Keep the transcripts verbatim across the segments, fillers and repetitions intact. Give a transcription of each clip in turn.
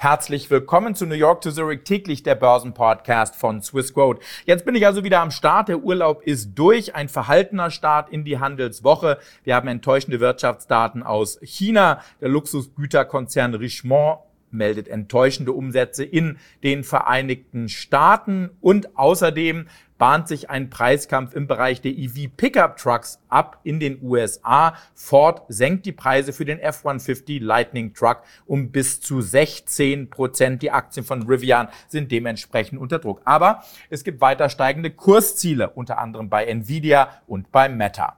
Herzlich willkommen zu New York to Zurich täglich, der Börsenpodcast von Swissquote. Jetzt bin ich also wieder am Start. Der Urlaub ist durch. Ein verhaltener Start in die Handelswoche. Wir haben enttäuschende Wirtschaftsdaten aus China. Der Luxusgüterkonzern Richemont meldet enttäuschende Umsätze in den Vereinigten Staaten. Und außerdem bahnt sich ein Preiskampf im Bereich der E V-Pickup-Trucks ab in den U S A. Ford senkt die Preise für den F hundertfünfzig Lightning Truck um bis zu sechzehn Prozent. Die Aktien von Rivian sind dementsprechend unter Druck. Aber es gibt weiter steigende Kursziele, unter anderem bei Nvidia und bei Meta.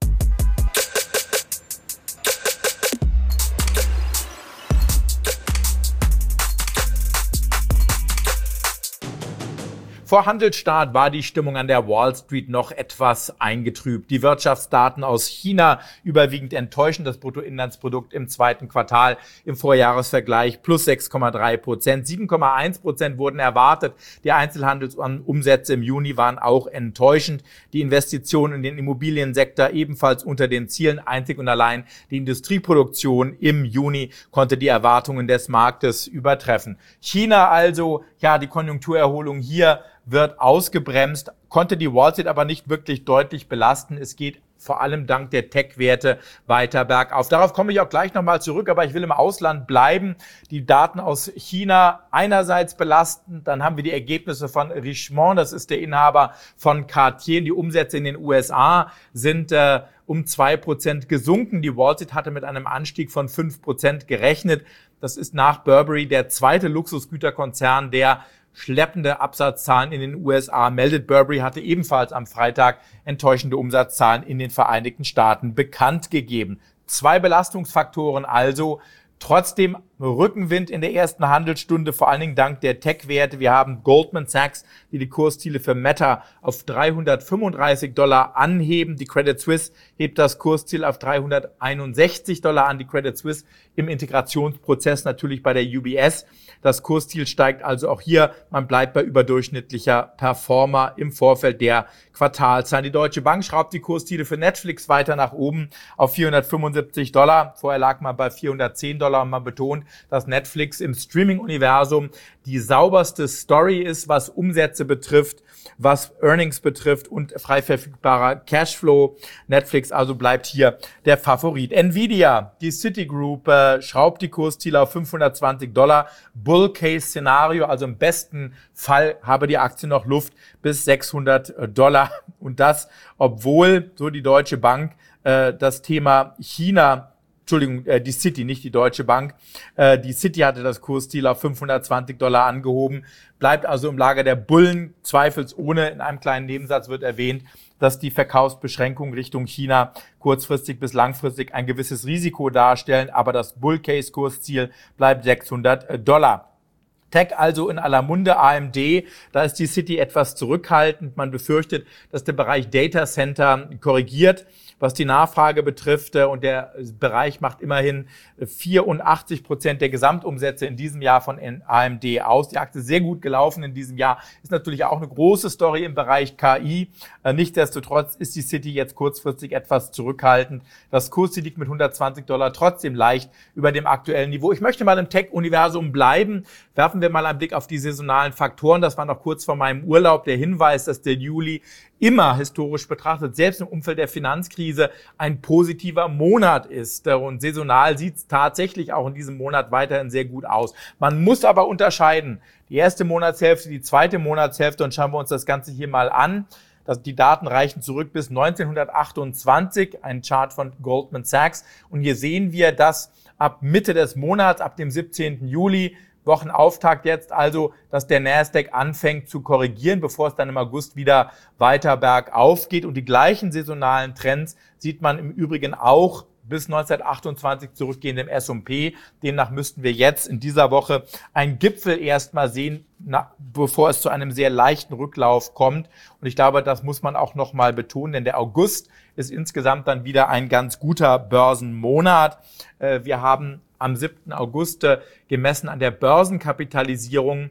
Vor Handelsstart war die Stimmung an der Wall Street noch etwas eingetrübt. Die Wirtschaftsdaten aus China überwiegend enttäuschend. Das Bruttoinlandsprodukt im zweiten Quartal im Vorjahresvergleich plus sechs Komma drei Prozent. sieben Komma eins Prozent wurden erwartet. Die Einzelhandelsumsätze im Juni waren auch enttäuschend. Die Investitionen in den Immobiliensektor ebenfalls unter den Zielen. Einzig und allein die Industrieproduktion im Juni konnte die Erwartungen des Marktes übertreffen. China also, ja, die Konjunkturerholung hier wird ausgebremst, konnte die Wall Street aber nicht wirklich deutlich belasten. Es geht vor allem dank der Tech-Werte weiter bergauf. Darauf komme ich auch gleich nochmal zurück, aber ich will im Ausland bleiben. Die Daten aus China einerseits belasten, dann haben wir die Ergebnisse von Richemont, das ist der Inhaber von Cartier. Die Umsätze in den U S A sind äh, um zwei Prozent gesunken. Die Wall Street hatte mit einem Anstieg von fünf Prozent gerechnet. Das ist nach Burberry der zweite Luxusgüterkonzern, der schleppende Absatzzahlen in den U S A meldet. Burberry hatte ebenfalls am Freitag enttäuschende Umsatzzahlen in den Vereinigten Staaten bekannt gegeben. Zwei Belastungsfaktoren also. Trotzdem Rückenwind in der ersten Handelsstunde, vor allen Dingen dank der Tech-Werte. Wir haben Goldman Sachs, die die Kursziele für Meta auf dreihundertfünfunddreißig Dollar anheben. Die Credit Suisse hebt das Kursziel auf dreihunderteinundsechzig Dollar an. Die Credit Suisse im Integrationsprozess natürlich bei der U B S. Das Kursziel steigt also auch hier. Man bleibt bei überdurchschnittlicher Performer im Vorfeld der Quartalzahlen. Die Deutsche Bank schraubt die Kursziele für Netflix weiter nach oben auf vierhundertfünfundsiebzig Dollar. Vorher lag man bei vierhundertzehn Dollar und man betont, dass Netflix im Streaming-Universum die sauberste Story ist, was Umsätze betrifft, was Earnings betrifft und frei verfügbarer Cashflow. Netflix also bleibt hier der Favorit. Nvidia, die Citigroup, äh, schraubt die Kursziele auf fünfhundertzwanzig Dollar. Bull-Case-Szenario, also im besten Fall habe die Aktie noch Luft bis sechshundert Dollar. Und das, obwohl, so die Deutsche Bank, äh, das Thema China Entschuldigung, äh, die Citi, nicht die Deutsche Bank. Äh, die Citi hatte das Kursziel auf fünfhundertzwanzig Dollar angehoben, bleibt also im Lager der Bullen, zweifelsohne. In einem kleinen Nebensatz wird erwähnt, dass die Verkaufsbeschränkungen Richtung China kurzfristig bis langfristig ein gewisses Risiko darstellen, aber das Bull-Case-Kursziel bleibt sechshundert Dollar. Tech also in aller Munde, A M D, da ist die Citi etwas zurückhaltend. Man befürchtet, dass der Bereich Data Center korrigiert, was die Nachfrage betrifft. Und der Bereich macht immerhin vierundachtzig Prozent der Gesamtumsätze in diesem Jahr von A M D aus. Die Aktie ist sehr gut gelaufen in diesem Jahr. Ist natürlich auch eine große Story im Bereich K I. Nichtsdestotrotz ist die Citi jetzt kurzfristig etwas zurückhaltend. Das Kursziel liegt mit hundertzwanzig Dollar trotzdem leicht über dem aktuellen Niveau. Ich möchte mal im Tech-Universum bleiben. Werfen wir mal einen Blick auf die saisonalen Faktoren. Das war noch kurz vor meinem Urlaub der Hinweis, dass der Juli immer historisch betrachtet, selbst im Umfeld der Finanzkrise, ein positiver Monat ist. Und saisonal sieht es tatsächlich auch in diesem Monat weiterhin sehr gut aus. Man muss aber unterscheiden. Die erste Monatshälfte, die zweite Monatshälfte, und schauen wir uns das Ganze hier mal an. Die Daten reichen zurück bis neunzehnhundertachtundzwanzig, ein Chart von Goldman Sachs. Und hier sehen wir, dass ab Mitte des Monats, ab dem siebzehnten Juli, Wochenauftakt jetzt also, dass der Nasdaq anfängt zu korrigieren, bevor es dann im August wieder weiter bergauf geht. Und die gleichen saisonalen Trends sieht man im Übrigen auch bis neunzehnhundertachtundzwanzig zurückgehend im S und P. Demnach müssten wir jetzt in dieser Woche einen Gipfel erstmal sehen, na, bevor es zu einem sehr leichten Rücklauf kommt. Und ich glaube, das muss man auch nochmal betonen, denn der August ist insgesamt dann wieder ein ganz guter Börsenmonat. Wir haben am siebten August gemessen an der Börsenkapitalisierung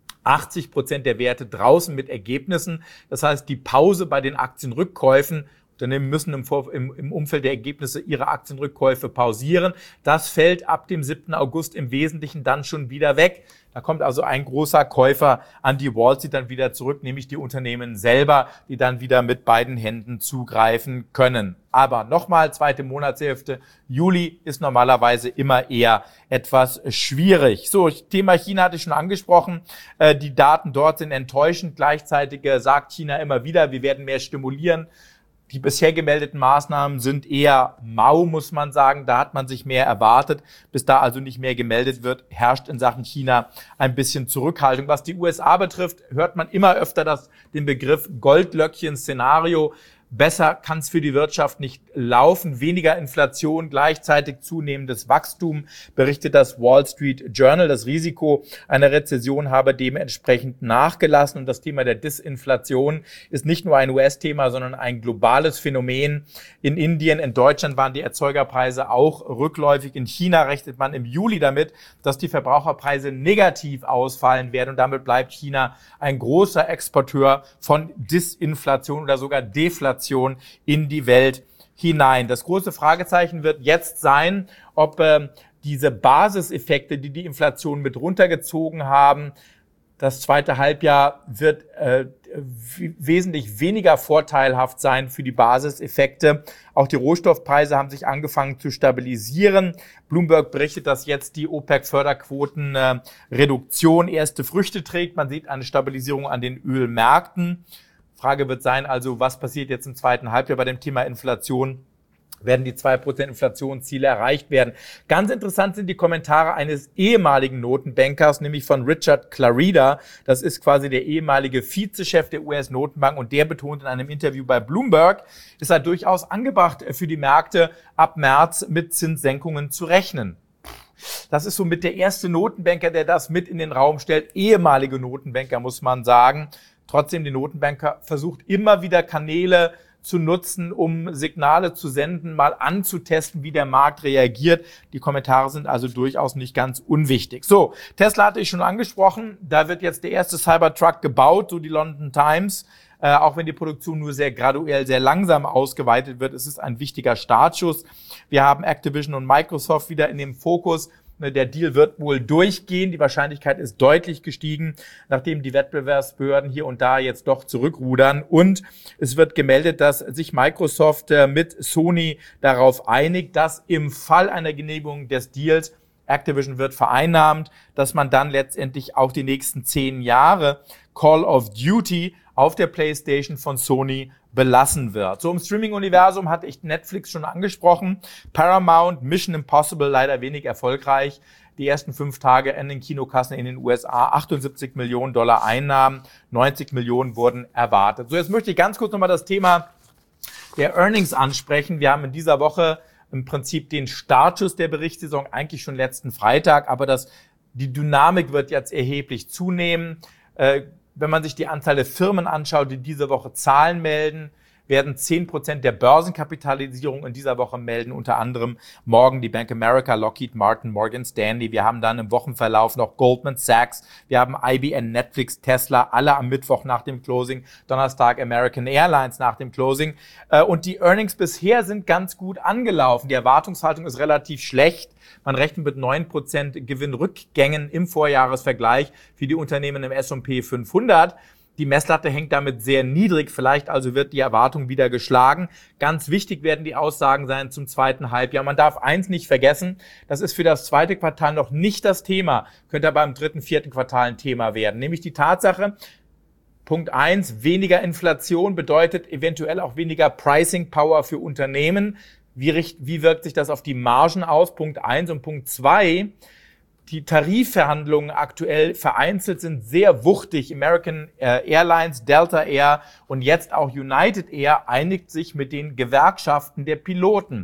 achtzig Prozent der Werte draußen mit Ergebnissen. Das heißt, die Pause bei den Aktienrückkäufen Unternehmen müssen im, Vor im, im Umfeld der Ergebnisse ihre Aktienrückkäufe pausieren. Das fällt ab dem siebten August im Wesentlichen dann schon wieder weg. Da kommt also ein großer Käufer an die Wall Street dann wieder zurück, nämlich die Unternehmen selber, die dann wieder mit beiden Händen zugreifen können. Aber nochmal, zweite Monatshälfte, Juli ist normalerweise immer eher etwas schwierig. So, Thema China hatte ich schon angesprochen. Äh, die Daten dort sind enttäuschend. Gleichzeitig äh, sagt China immer wieder, wir werden mehr stimulieren. Die bisher gemeldeten Maßnahmen sind eher mau, muss man sagen. Da hat man sich mehr erwartet. Bis da also nicht mehr gemeldet wird, herrscht in Sachen China ein bisschen Zurückhaltung. Was die U S A betrifft, hört man immer öfter das, den Begriff Goldlöckchen-Szenario. Besser kann es für die Wirtschaft nicht laufen. Weniger Inflation, gleichzeitig zunehmendes Wachstum, berichtet das Wall Street Journal. Das Risiko einer Rezession habe dementsprechend nachgelassen. Und das Thema der Disinflation ist nicht nur ein U S-Thema, sondern ein globales Phänomen. In Indien, in Deutschland waren die Erzeugerpreise auch rückläufig. In China rechnet man im Juli damit, dass die Verbraucherpreise negativ ausfallen werden. Und damit bleibt China ein großer Exporteur von Disinflation oder sogar Deflation in die Welt hinein. Das große Fragezeichen wird jetzt sein, ob äh, diese Basiseffekte, die die Inflation mit runtergezogen haben, das zweite Halbjahr wird äh, wesentlich weniger vorteilhaft sein für die Basiseffekte. Auch die Rohstoffpreise haben sich angefangen zu stabilisieren. Bloomberg berichtet, dass jetzt die OPEC-Förderquoten-Reduktion äh, erste Früchte trägt. Man sieht eine Stabilisierung an den Ölmärkten. Frage wird sein, also was passiert jetzt im zweiten Halbjahr bei dem Thema Inflation? Werden die zwei Prozent Inflationsziele erreicht werden? Ganz interessant sind die Kommentare eines ehemaligen Notenbankers, nämlich von Richard Clarida. Das ist quasi der ehemalige Vizechef der U S-Notenbank und der betont in einem Interview bei Bloomberg, es sei durchaus angebracht für die Märkte ab März mit Zinssenkungen zu rechnen. Das ist so mit der erste Notenbanker, der das mit in den Raum stellt. Ehemalige Notenbanker, muss man sagen. Trotzdem, die Notenbanker versucht immer wieder Kanäle zu nutzen, um Signale zu senden, mal anzutesten, wie der Markt reagiert. Die Kommentare sind also durchaus nicht ganz unwichtig. So, Tesla hatte ich schon angesprochen. Da wird jetzt der erste Cybertruck gebaut, so die London Times. Äh, auch wenn die Produktion nur sehr graduell, sehr langsam ausgeweitet wird, ist es ein wichtiger Startschuss. Wir haben Activision und Microsoft wieder in dem Fokus. Der Deal wird wohl durchgehen. Die Wahrscheinlichkeit ist deutlich gestiegen, nachdem die Wettbewerbsbehörden hier und da jetzt doch zurückrudern. Und es wird gemeldet, dass sich Microsoft mit Sony darauf einigt, dass im Fall einer Genehmigung des Deals Activision wird vereinnahmt, dass man dann letztendlich auch die nächsten zehn Jahre Call of Duty auf der PlayStation von Sony belassen wird. So im Streaming-Universum hatte ich Netflix schon angesprochen. Paramount, Mission Impossible leider wenig erfolgreich. Die ersten fünf Tage in den Kinokassen in den U S A, achtundsiebzig Millionen Dollar Einnahmen, neunzig Millionen wurden erwartet. So, jetzt möchte ich ganz kurz nochmal das Thema der Earnings ansprechen. Wir haben in dieser Woche im Prinzip den Startschuss der Berichtssaison, eigentlich schon letzten Freitag, aber das, die Dynamik wird jetzt erheblich zunehmen. Äh, Wenn man sich die Anzahl der Firmen anschaut, die diese Woche Zahlen melden, werden zehn Prozent der Börsenkapitalisierung in dieser Woche melden, unter anderem morgen die Bank America, Lockheed Martin, Morgan Stanley. Wir haben dann im Wochenverlauf noch Goldman Sachs, wir haben I B M, Netflix, Tesla, alle am Mittwoch nach dem Closing, Donnerstag American Airlines nach dem Closing. Und die Earnings bisher sind ganz gut angelaufen. Die Erwartungshaltung ist relativ schlecht. Man rechnet mit neun Prozent Gewinnrückgängen im Vorjahresvergleich für die Unternehmen im S und P fünfhundert. Die Messlatte hängt damit sehr niedrig, vielleicht also wird die Erwartung wieder geschlagen. Ganz wichtig werden die Aussagen sein zum zweiten Halbjahr. Man darf eins nicht vergessen, das ist für das zweite Quartal noch nicht das Thema, könnte aber im dritten, vierten Quartal ein Thema werden, nämlich die Tatsache, Punkt eins, weniger Inflation bedeutet eventuell auch weniger Pricing Power für Unternehmen. Wie, richt, wie wirkt sich das auf die Margen aus? Punkt eins und Punkt zwei, die Tarifverhandlungen aktuell vereinzelt sind sehr wuchtig. American Airlines, Delta Air und jetzt auch United Air einigt sich mit den Gewerkschaften der Piloten.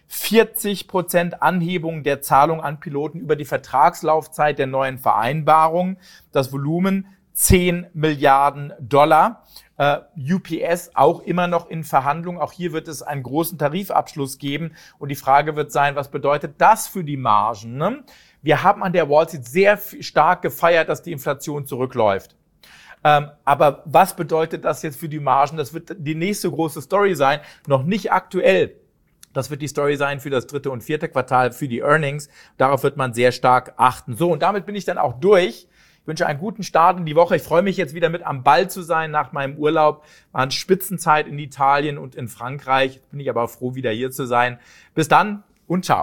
vierzig Prozent Anhebung der Zahlung an Piloten über die Vertragslaufzeit der neuen Vereinbarung. Das Volumen zehn Milliarden Dollar. Uh, U P S auch immer noch in Verhandlungen. Auch hier wird es einen großen Tarifabschluss geben. Und die Frage wird sein, was bedeutet das für die Margen? Ne? Wir haben an der Wall Street sehr stark gefeiert, dass die Inflation zurückläuft. Ähm, aber was bedeutet das jetzt für die Margen? Das wird die nächste große Story sein, noch nicht aktuell. Das wird die Story sein für das dritte und vierte Quartal, für die Earnings. Darauf wird man sehr stark achten. So, und damit bin ich dann auch durch. Ich wünsche einen guten Start in die Woche. Ich freue mich jetzt wieder mit am Ball zu sein nach meinem Urlaub. War eine Spitzenzeit in Italien und in Frankreich. Jetzt bin ich aber froh, wieder hier zu sein. Bis dann und ciao.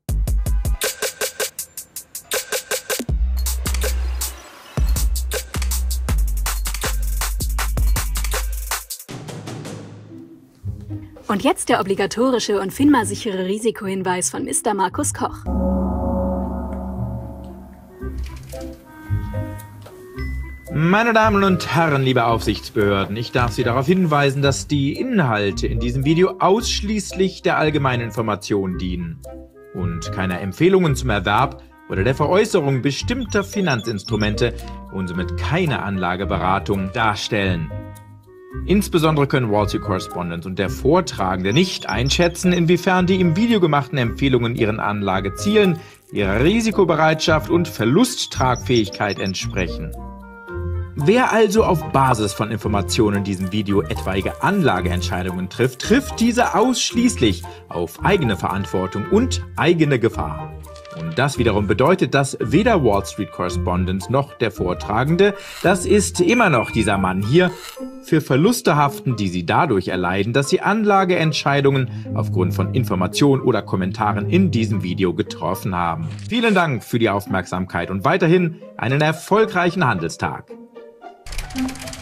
Und jetzt der obligatorische und FINMA-sichere Risikohinweis von Mister Markus Koch. Meine Damen und Herren, liebe Aufsichtsbehörden, ich darf Sie darauf hinweisen, dass die Inhalte in diesem Video ausschließlich der allgemeinen Information dienen und keine Empfehlungen zum Erwerb oder der Veräußerung bestimmter Finanzinstrumente und somit keine Anlageberatung darstellen. Insbesondere können Wall Street Correspondent und der Vortragende nicht einschätzen, inwiefern die im Video gemachten Empfehlungen ihren Anlagezielen, ihrer Risikobereitschaft und Verlusttragfähigkeit entsprechen. Wer also auf Basis von Informationen in diesem Video etwaige Anlageentscheidungen trifft, trifft diese ausschließlich auf eigene Verantwortung und eigene Gefahr. Und das wiederum bedeutet, dass weder Wall Street Correspondent noch der Vortragende, das ist immer noch dieser Mann hier, für Verluste haften, die sie dadurch erleiden, dass sie Anlageentscheidungen aufgrund von Informationen oder Kommentaren in diesem Video getroffen haben. Vielen Dank für die Aufmerksamkeit und weiterhin einen erfolgreichen Handelstag.